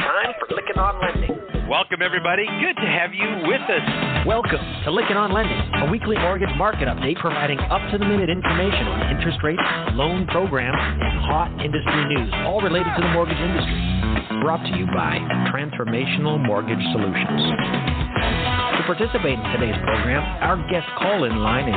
time for Lykken on Lending. Welcome, everybody. Good to have you with us. Welcome to Lykken on Lending, a weekly mortgage market update providing up-to-the-minute information on interest rates, loan programs, and hot industry news, all related to the mortgage industry. Brought to you by Transformational Mortgage Solutions. To participate in today's program, our guest call-in line is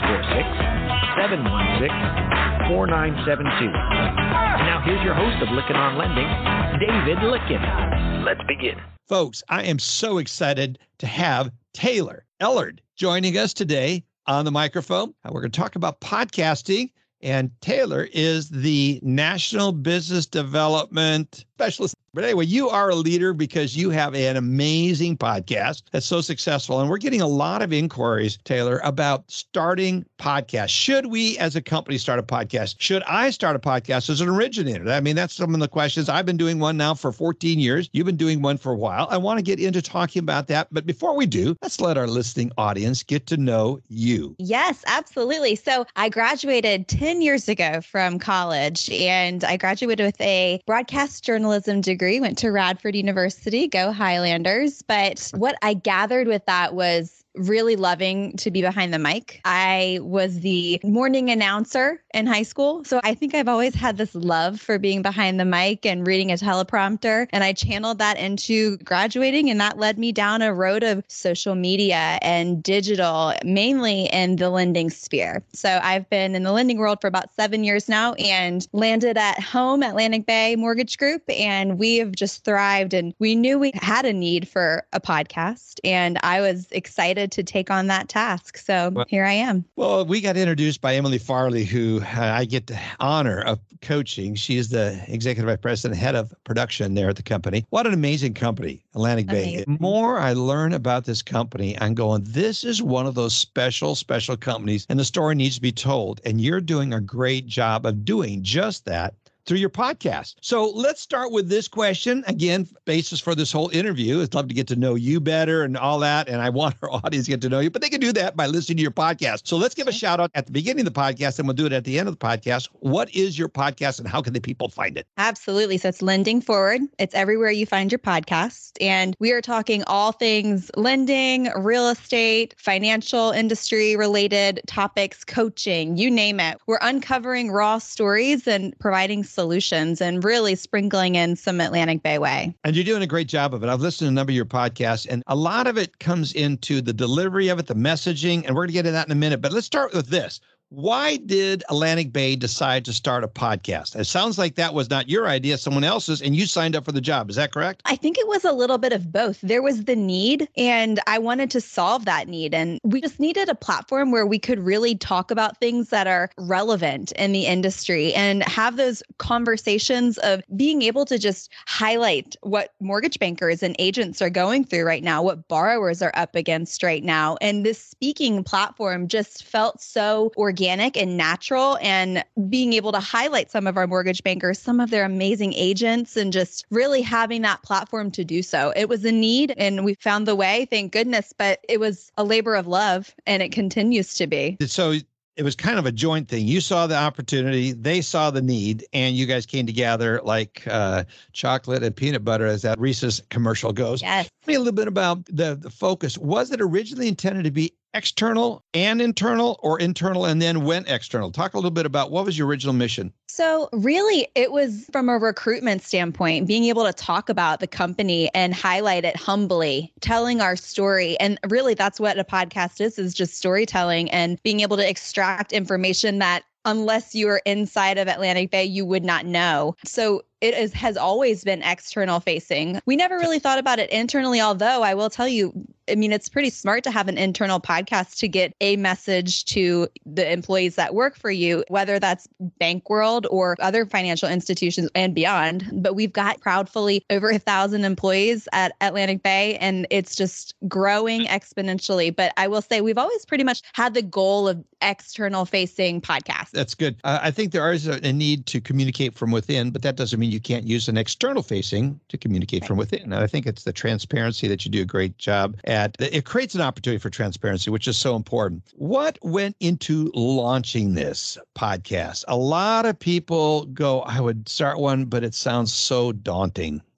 646-716-4972. And now here's your host of Lykken on Lending, David Lykken. Let's begin. Folks, I am so excited to have Taylor Ellard joining us today on the microphone. We're going to talk about podcasting, and Taylor is the National Business Development Specialist. But anyway, you are a leader because you have an amazing podcast that's so successful. And we're getting a lot of inquiries, Taylor, about starting podcasts. Should we as a company start a podcast? Should I start a podcast as an originator? I mean, that's some of the questions. I've been doing one now for 14 years. You've been doing one for a while. I want to get into talking about that. But before we do, let's let our listening audience get to know you. Yes, absolutely. So I graduated 10 years ago from college, and I graduated with a broadcast journalism degree. Went to Radford University, go Highlanders. But what I gathered with that was really loving to be behind the mic. I was the morning announcer in high school. So I think I've always had this love for being behind the mic and reading a teleprompter. And I channeled that into graduating. And that led me down a road of social media and digital, mainly in the lending sphere. So I've been in the lending world for about 7 years now and landed at home at Atlantic Bay Mortgage Group. And we have just thrived. And we knew we had a need for a podcast. And I was excited to take on that task. So here I am. Well, we got introduced by Emily Farley, who I get the honor of coaching. She is the executive vice president, head of production there at the company. What an amazing company, Atlantic Bay. The more I learn about this company, I'm going, this is one of those special companies, and the story needs to be told. And you're doing a great job of doing just that through your podcast. So let's start with this question. Again, basis for this whole interview. I'd love to get to know you better and all that. And I want our audience to get to know you, but they can do that by listening to your podcast. So let's give a shout out at the beginning of the podcast, and we'll do it at the end of the podcast. What is your podcast and how can the people find it? Absolutely. So it's Lending Forward. It's everywhere you find your podcast. And we are talking all things lending, real estate, financial industry related topics, coaching, you name it. We're uncovering raw stories and providing solutions and really sprinkling in some Atlantic Bay way. And you're doing a great job of it. I've listened to a number of your podcasts, and a lot of it comes into the delivery of it, the messaging, and we're going to get into that in a minute. But let's start with this. Why did Atlantic Bay decide to start a podcast? It sounds like that was not your idea, someone else's, and you signed up for the job. Is that correct? I think it was a little bit of both. There was the need, and I wanted to solve that need. And we just needed a platform where we could really talk about things that are relevant in the industry and have those conversations of being able to just highlight what mortgage bankers and agents are going through right now, what borrowers are up against right now. And this speaking platform just felt so organic and natural, and being able to highlight some of our mortgage bankers, some of their amazing agents, and just really having that platform to do so. It was a need and we found the way, thank goodness, but it was a labor of love and it continues to be. So it was kind of a joint thing. You saw the opportunity, they saw the need, and you guys came together like chocolate and peanut butter, as that Reese's commercial goes. Yes. Tell me a little bit about the focus. Was it originally intended to be external and internal, or internal and then went external? Talk a little bit about what was your original mission? So really, it was from a recruitment standpoint, being able to talk about the company and highlight it humbly, telling our story. And really, that's what a podcast is just storytelling and being able to extract information that unless you are inside of Atlantic Bay, you would not know. So has always been external facing. We never really thought about it internally, although I will tell you, I mean, it's pretty smart to have an internal podcast to get a message to the employees that work for you, whether that's bank world or other financial institutions and beyond. But we've got proudly over 1,000 employees at Atlantic Bay, and it's just growing exponentially. But I will say we've always pretty much had the goal of external facing podcasts. That's good. I think there is a need to communicate from within, but that doesn't mean you can't use an external facing to communicate from within. And I think it's the transparency that you do a great job at. It creates an opportunity for transparency, which is so important. What went into launching this podcast? A lot of people go, I would start one, but it sounds so daunting.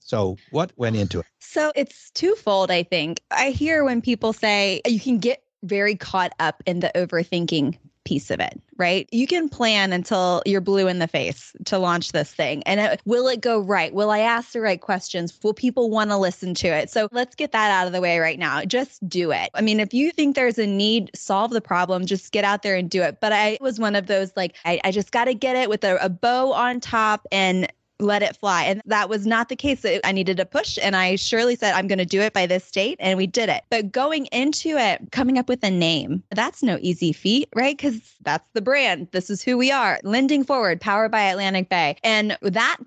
So what went into it? So it's twofold, I think. I hear when people say you can get very caught up in the overthinking piece of it, right? You can plan until you're blue in the face to launch this thing. And will it go right? Will I ask the right questions? Will people want to listen to it? So let's get that out of the way right now. Just do it. I mean, if you think there's a need, solve the problem, just get out there and do it. But I was one of those, like, I just got to get it with a bow on top and let it fly. And that was not the case. I needed a push. And I surely said, I'm going to do it by this date. And we did it. But going into it, coming up with a name, that's no easy feat, right? Because that's the brand. This is who we are. Lending Forward, powered by Atlantic Bay. And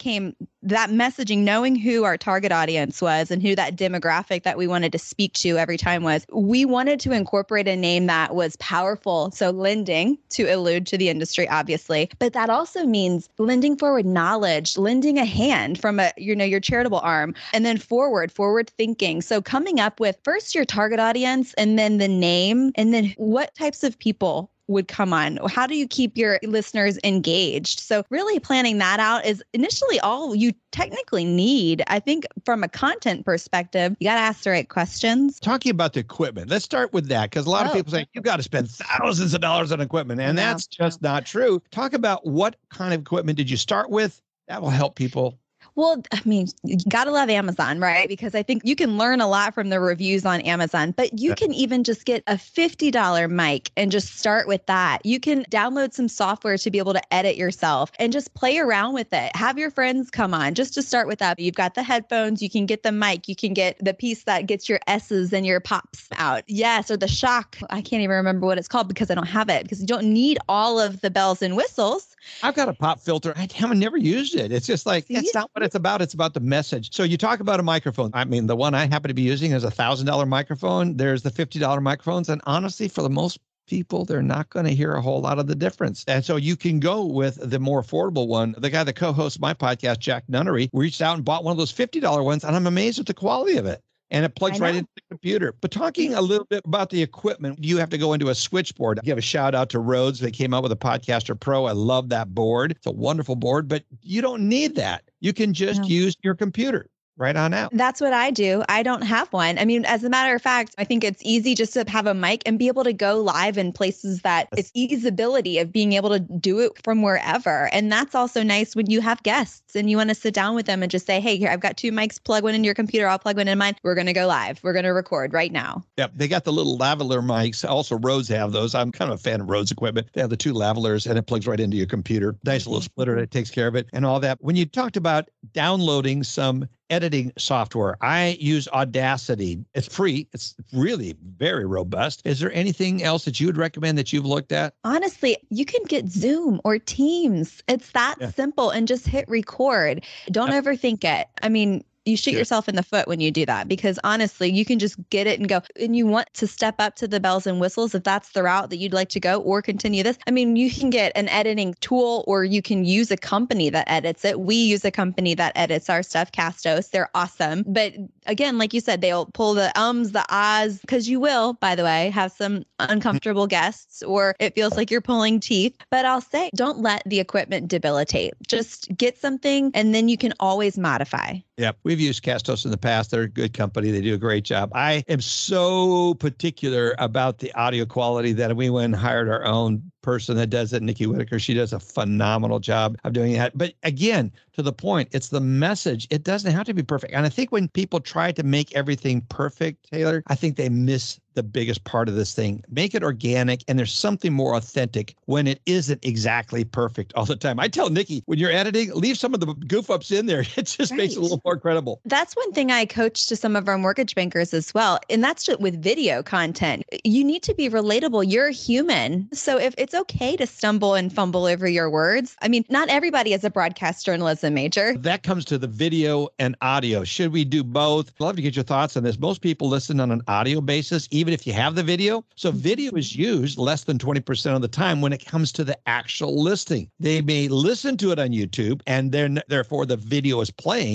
that messaging, knowing who our target audience was and who that demographic that we wanted to speak to every time was, we wanted to incorporate a name that was powerful. So lending, to allude to the industry, obviously, but that also means lending forward knowledge, lending a hand from your charitable arm, and then forward thinking. So coming up with first your target audience and then the name, and then what types of people would come on. How do you keep your listeners engaged? So really planning that out is initially all you technically need. I think from a content perspective, you got to ask the right questions. Talking about the equipment, let's start with that, because a lot of people say you've got to spend thousands of dollars on equipment, and that's just not true. Talk about what kind of equipment did you start with? That will help people. Well, I mean, you got to love Amazon, right? Because I think you can learn a lot from the reviews on Amazon, but you can even just get a $50 mic and just start with that. You can download some software to be able to edit yourself and just play around with it. Have your friends come on just to start with that. You've got the headphones, you can get the mic, you can get the piece that gets your S's and your pops out. Yes, or the shock. I can't even remember what it's called because I don't have it, because you don't need all of the bells and whistles. I've got a pop filter. I haven't never used it. It's just like, that's not what it's about. It's about the message. So you talk about a microphone. I mean, the one I happen to be using is $1,000 microphone. There's the $50 microphones. And honestly, for the most people, they're not going to hear a whole lot of the difference. And so you can go with the more affordable one. The guy that co-hosts my podcast, Jack Nunnery, reached out and bought one of those $50 ones. And I'm amazed at the quality of it. And it plugs right into the computer. But talking a little bit about the equipment, you have to go into a switchboard. I give a shout out to Rhodes. They came out with a Podcaster Pro. I love that board. It's a wonderful board, but you don't need that. You can just use your computer right on out. That's what I do. I don't have one. I mean, as a matter of fact, I think it's easy just to have a mic and be able to go live in places that it's easeability of being able to do it from wherever. And that's also nice when you have guests and you want to sit down with them and just say, hey, here, I've got 2 mics, plug one in your computer. I'll plug one in mine. We're going to go live. We're going to record right now. Yep. They got the little lavalier mics. Also, Rhodes have those. I'm kind of a fan of Rhodes equipment. They have the 2 lavaliers and it plugs right into your computer. Nice little splitter that takes care of it and all that. When you talked about downloading some editing software, I use Audacity. It's free. It's really very robust. Is there anything else that you would recommend that you've looked at? Honestly, you can get Zoom or Teams. It's that simple, and just hit record. Don't overthink it. I mean, you shoot yourself in the foot when you do that, because honestly, you can just get it and go. And you want to step up to the bells and whistles if that's the route that you'd like to go, or continue this. I mean, you can get an editing tool, or you can use a company that edits it. We use a company that edits our stuff, Castos. They're awesome. But again, like you said, they'll pull the ums, the ahs, because you will, by the way, have some uncomfortable guests, or it feels like you're pulling teeth. But I'll say, don't let the equipment debilitate. Just get something, and then you can always modify. Yeah, we've used Castos in the past. They're a good company. They do a great job. I am so particular about the audio quality that we went and hired our own person that does it, Nikki Whitaker. She does a phenomenal job of doing that. But again, to the point, it's the message. It doesn't have to be perfect. And I think when people try to make everything perfect, Taylor, I think they miss the biggest part of this thing. Make it organic, and there's something more authentic when it isn't exactly perfect all the time. I tell Nikki, when you're editing, leave some of the goof ups in there. It just makes it a little more credible. That's one thing I coach to some of our mortgage bankers as well. And that's just with video content. You need to be relatable. You're a human. So if it's okay to stumble and fumble over your words, I mean, not everybody is a broadcast journalism major. That comes to the video and audio. Should we do both? I'd love to get your thoughts on this. Most people listen on an audio basis, even if you have the video. So video is used less than 20% of the time when it comes to the actual listing. They may listen to it on YouTube, and then therefore the video is playing,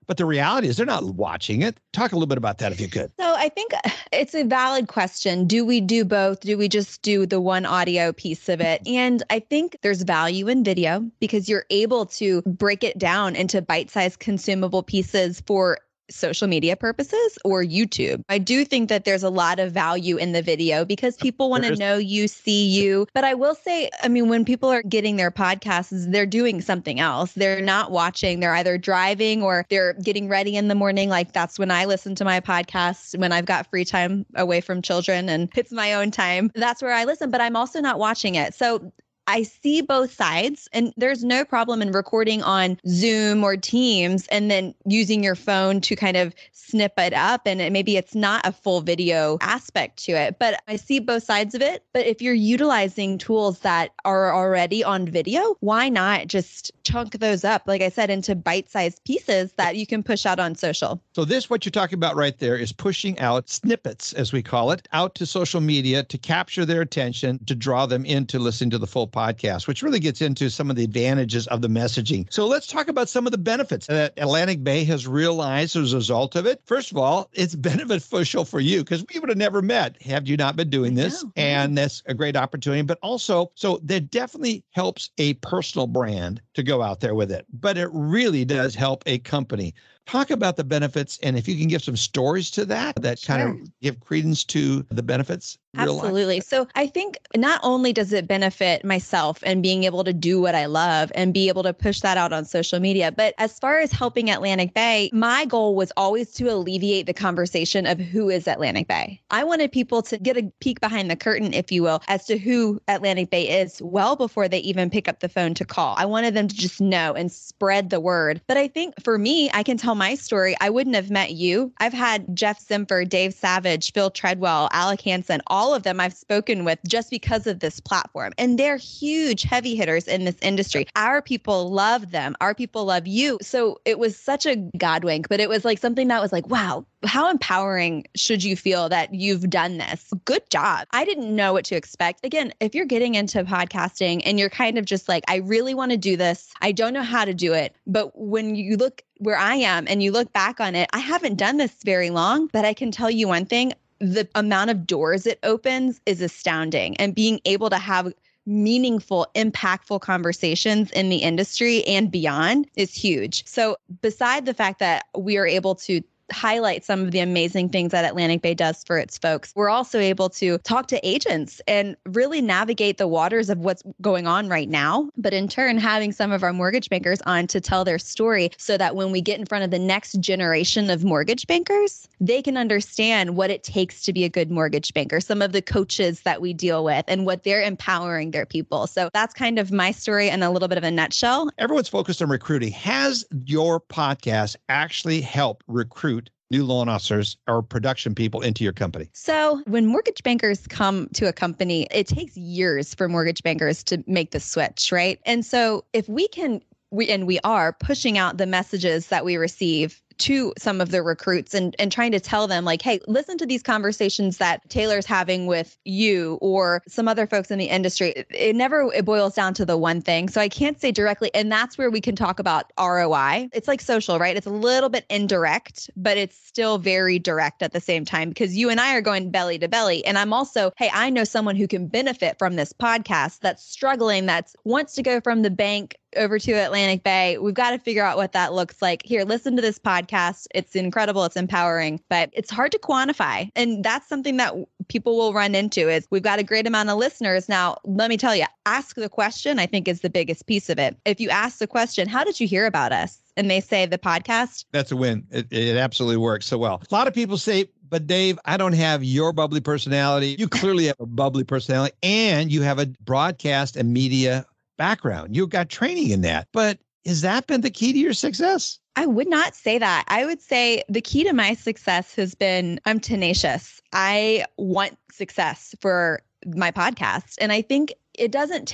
but the reality is they're not watching it. Talk a little bit about that if you could. So I think it's a valid question. Do we do both? Do we just do the one audio piece of it? And I think there's value in video because you're able to break it down into bite-sized consumable pieces for social media purposes or YouTube. I do think that there's a lot of value in the video because people want to know you, see you. But I will say, I mean, when people are getting their podcasts, they're doing something else. They're not watching. They're either driving or they're getting ready in the morning. Like that's when I listen to my podcast when I've got free time away from children and it's my own time. That's where I listen, but I'm also not watching it. So I see both sides, and there's no problem in recording on Zoom or Teams and then using your phone to kind of snip it up. And maybe it's not a full video aspect to it, but I see both sides of it. But if you're utilizing tools that are already on video, why not just chunk those up, like I said, into bite-sized pieces that you can push out on social? So what you're talking about right there is pushing out snippets, as we call it, out to social media to capture their attention, to draw them into listening to the full podcast, which really gets into some of the advantages of the messaging. So let's talk about some of the benefits that Atlantic Bay has realized as a result of it. First of all, it's beneficial for you because we would have never met had you not been doing this. And that's a great opportunity. But also, so that definitely helps a personal brand to go out there with it. But it really does help a company. Talk about the benefits, and if you can give some stories to that kind of give credence to the benefits. Absolutely. So I think not only does it benefit myself and being able to do what I love and be able to push that out on social media, but as far as helping Atlantic Bay, my goal was always to alleviate the conversation of who is Atlantic Bay. I wanted people to get a peek behind the curtain, if you will, as to who Atlantic Bay is well before they even pick up the phone to call. I wanted them to just know and spread the word. But I think for me, I can tell my story. I wouldn't have met you. I've had Jeff Zimfer, Dave Savage, Phil Treadwell, Alec Hansen, all of them I've spoken with just because of this platform. And they're huge heavy hitters in this industry. Our people love them. Our people love you. So it was such a God wink, but it was like something that was like, wow, how empowering should you feel that you've done this? Good job. I didn't know what to expect. Again, if you're getting into podcasting and you're kind of just like, I really want to do this. I don't know how to do it. But when you look where I am and you look back on it, I haven't done this very long, but I can tell you one thing. The amount of doors it opens is astounding, and being able to have meaningful, impactful conversations in the industry and beyond is huge. So beside the fact that we are able to highlight some of the amazing things that Atlantic Bay does for its folks, we're also able to talk to agents and really navigate the waters of what's going on right now, but in turn having some of our mortgage bankers on to tell their story so that when we get in front of the next generation of mortgage bankers, they can understand what it takes to be a good mortgage banker, some of the coaches that we deal with and what they're empowering their people. So that's kind of my story in a little bit of a nutshell. Everyone's focused on recruiting. Has your podcast actually helped recruit new loan officers or production people into your company? So when mortgage bankers come to a company, it takes years for mortgage bankers to make the switch, right? And so if we are pushing out the messages that we receive to some of the recruits and trying to tell them like, hey, listen to these conversations that Taylor's having with you or some other folks in the industry. It boils down to the one thing. So I can't say directly. And that's where we can talk about ROI. It's like social, right? It's a little bit indirect, but it's still very direct at the same time because you and I are going belly to belly. And I'm also, hey, I know someone who can benefit from this podcast that's struggling, that wants to go from the bank over to Atlantic Bay. We've got to figure out what that looks like. Here, listen to this podcast. It's incredible. It's empowering, but it's hard to quantify. And that's something that people will run into is we've got a great amount of listeners. Now, let me tell you, ask the question, I think is the biggest piece of it. If you ask the question, how did you hear about us? And they say the podcast. That's a win. It absolutely works so well. A lot of people say, but Dave, I don't have your bubbly personality. You clearly have a bubbly personality and you have a broadcast and media background. You've got training in that. But has that been the key to your success? I would not say that. I would say the key to my success has been I'm tenacious. I want success for my podcast. And I think it doesn't take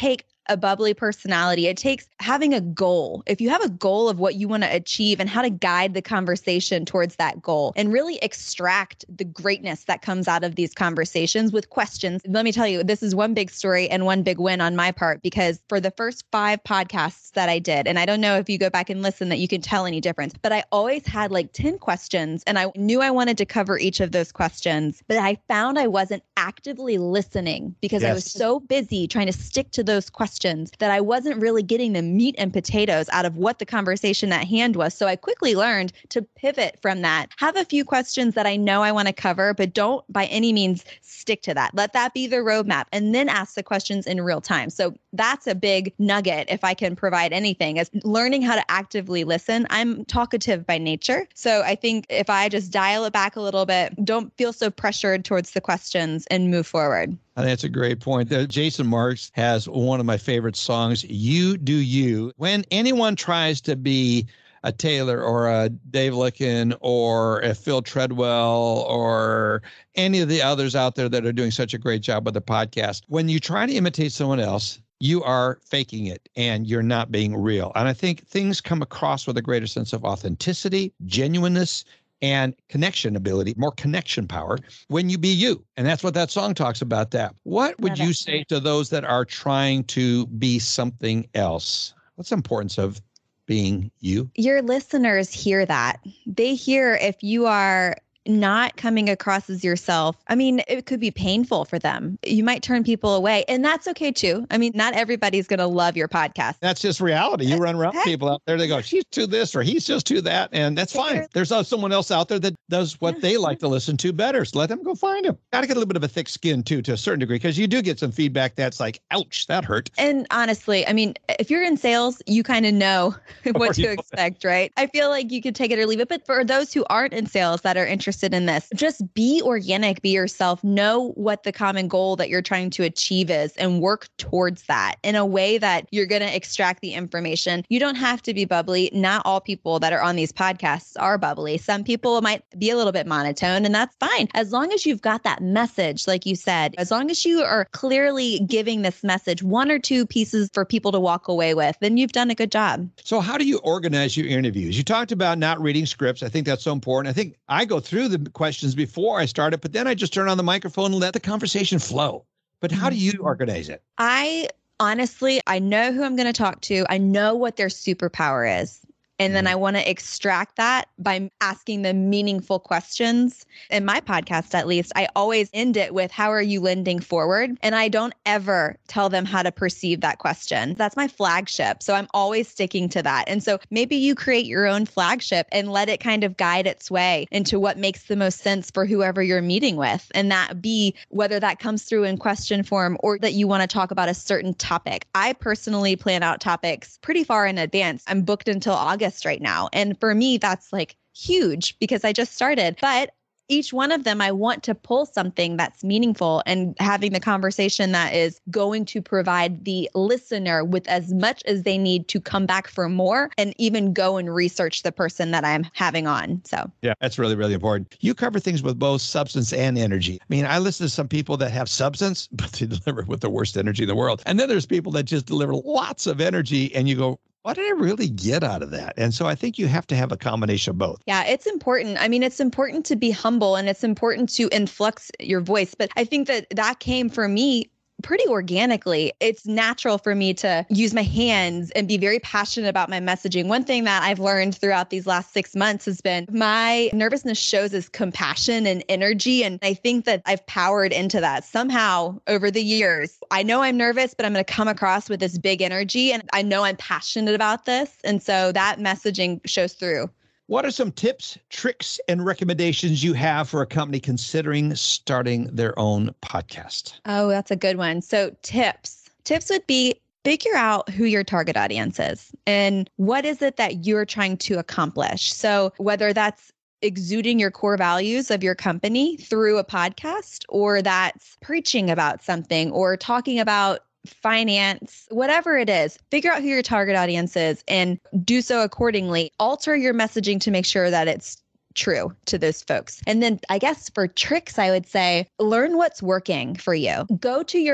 a bubbly personality. It takes having a goal. If you have a goal of what you want to achieve and how to guide the conversation towards that goal and really extract the greatness that comes out of these conversations with questions. Let me tell you, this is one big story and one big win on my part, because for the first 5 podcasts that I did, and I don't know if you go back and listen that you can tell any difference, but I always had like 10 questions and I knew I wanted to cover each of those questions, but I found I wasn't actively listening because I was so busy trying to stick to those questions that I wasn't really getting the meat and potatoes out of what the conversation at hand was. So I quickly learned to pivot from that. Have a few questions that I know I want to cover, but don't by any means stick to that. Let that be the roadmap and then ask the questions in real time. So that's a big nugget if I can provide anything, is learning how to actively listen. I'm talkative by nature. So I think if I just dial it back a little bit, don't feel so pressured towards the questions and move forward. I think that's a great point. Jason Marks has one of my favorite songs, You Do You. When anyone tries to be a Taylor or a Dave Licken or a Phil Treadwell or any of the others out there that are doing such a great job with the podcast, when you try to imitate someone else, you are faking it and you're not being real. And I think things come across with a greater sense of authenticity, genuineness, and connection ability, more connection power when you be you. And that's what that song talks about that. What would you say to those that are trying to be something else? What's the importance of being you? Your listeners hear that. They hear if you are not coming across as yourself. I mean, it could be painful for them. You might turn people away, and that's okay too. I mean, not everybody's going to love your podcast. That's just reality. You run around people out there, they go, she's too this or he's just too that. And that's fine. There's someone else out there that does what they like to listen to better. So let them go find him. Got to get a little bit of a thick skin too, to a certain degree, because you do get some feedback that's like, ouch, that hurt. And honestly, I mean, if you're in sales, you kind of know what to expect, right? I feel like you could take it or leave it. But for those who aren't in sales that are interested in this, just be organic, be yourself, know what the common goal that you're trying to achieve is and work towards that in a way that you're going to extract the information. You don't have to be bubbly. Not all people that are on these podcasts are bubbly. Some people might be a little bit monotone, and that's fine. As long as you've got that message, like you said, as long as you are clearly giving this message, 1 or 2 pieces for people to walk away with, then you've done a good job. So how do you organize your interviews? You talked about not reading scripts. I think that's so important. I think I go through the questions before I start it, but then I just turn on the microphone and let the conversation flow. But how do you organize it? I honestly know who I'm going to talk to. I know what their superpower is. And then I want to extract that by asking them meaningful questions. In my podcast, at least, I always end it with, how are you lending forward? And I don't ever tell them how to perceive that question. That's my flagship. So I'm always sticking to that. And so maybe you create your own flagship and let it kind of guide its way into what makes the most sense for whoever you're meeting with. And that be whether that comes through in question form or that you want to talk about a certain topic. I personally plan out topics pretty far in advance. I'm booked until August right now. And for me, that's like huge because I just started. But each one of them, I want to pull something that's meaningful and having the conversation that is going to provide the listener with as much as they need to come back for more and even go and research the person that I'm having on. So yeah, that's really, really important. You cover things with both substance and energy. I mean, I listen to some people that have substance, but they deliver with the worst energy in the world. And then there's people that just deliver lots of energy and you go, what did I really get out of that? And so I think you have to have a combination of both. Yeah, it's important. I mean, it's important to be humble and it's important to influx your voice. But I think that came for me pretty organically. It's natural for me to use my hands and be very passionate about my messaging. One thing that I've learned throughout these last 6 months has been my nervousness shows as compassion and energy. And I think that I've powered into that somehow over the years. I know I'm nervous, but I'm going to come across with this big energy and I know I'm passionate about this. And so that messaging shows through. What are some tips, tricks, and recommendations you have for a company considering starting their own podcast? Oh, that's a good one. So tips would be figure out who your target audience is and what is it that you're trying to accomplish. So whether that's exuding your core values of your company through a podcast, or that's preaching about something or talking about finance, whatever it is, figure out who your target audience is and do so accordingly. Alter your messaging to make sure that it's true to those folks. And then I guess for tricks, I would say, learn what's working for you. Go to your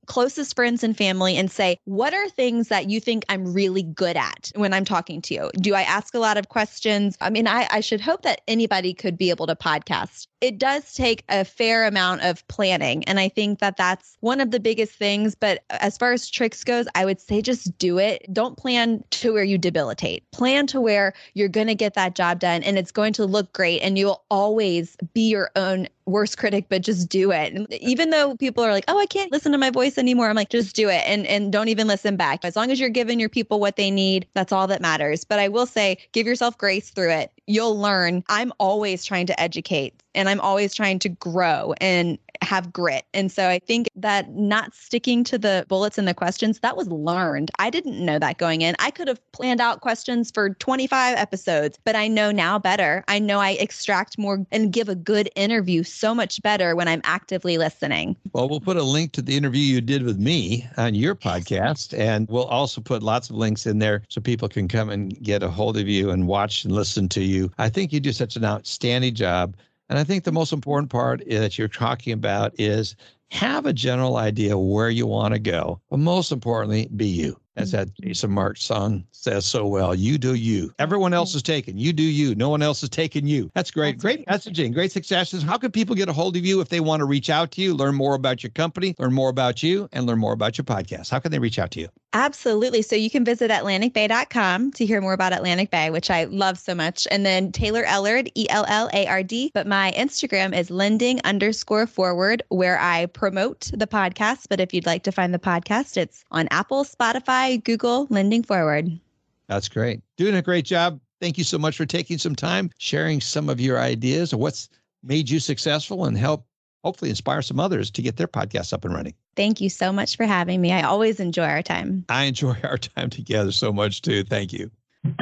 closest friends and family and say, what are things that you think I'm really good at when I'm talking to you? Do I ask a lot of questions? I mean, I should hope that anybody could be able to podcast. It does take a fair amount of planning. And I think that that's one of the biggest things. But as far as tricks goes, I would say just do it. Don't plan to where you debilitate. Plan to where you're going to get that job done and it's going to look great. And you'll always be your own worst critic, but just do it. And even though people are like, oh, I can't listen to my voice anymore, I'm like, just do it and don't even listen back. As long as you're giving your people what they need, that's all that matters. But I will say, give yourself grace through it. You'll learn. I'm always trying to educate and I'm always trying to grow and have grit. And so I think that not sticking to the bullets and the questions, that was learned. I didn't know that going in. I could have planned out questions for 25 episodes, but I know now better. I know I extract more and give a good interview so much better when I'm actively listening. Well, we'll put a link to the interview you did with me on your podcast, and we'll also put lots of links in there so people can come and get a hold of you and watch and listen to you. I think you do such an outstanding job. And I think the most important part that you're talking about is have a general idea where you want to go, but most importantly, be you. As that Jason March song says so well, you do you. Everyone else is taken. You do you. No one else is taking you. That's great. Great messaging. Great suggestions. How can people get a hold of you if they want to reach out to you, learn more about your company, learn more about you, and learn more about your podcast? How can they reach out to you? Absolutely. So you can visit AtlanticBay.com to hear more about Atlantic Bay, which I love so much. And then Taylor Ellard, ELLARD. But my Instagram is lending_forward, where I promote the podcast. But if you'd like to find the podcast, it's on Apple, Spotify, Google, Lending Forward. That's great. Doing a great job. Thank you so much for taking some time, sharing some of your ideas of what's made you successful and help hopefully inspire some others to get their podcasts up and running. Thank you so much for having me. I always enjoy our time. I enjoy our time together so much too. Thank you.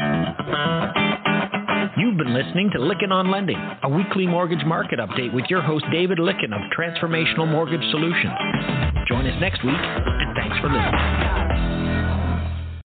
You've been listening to Lykken on Lending, a weekly mortgage market update with your host, David Lykken of Transformational Mortgage Solutions. Join us next week, and thanks for listening.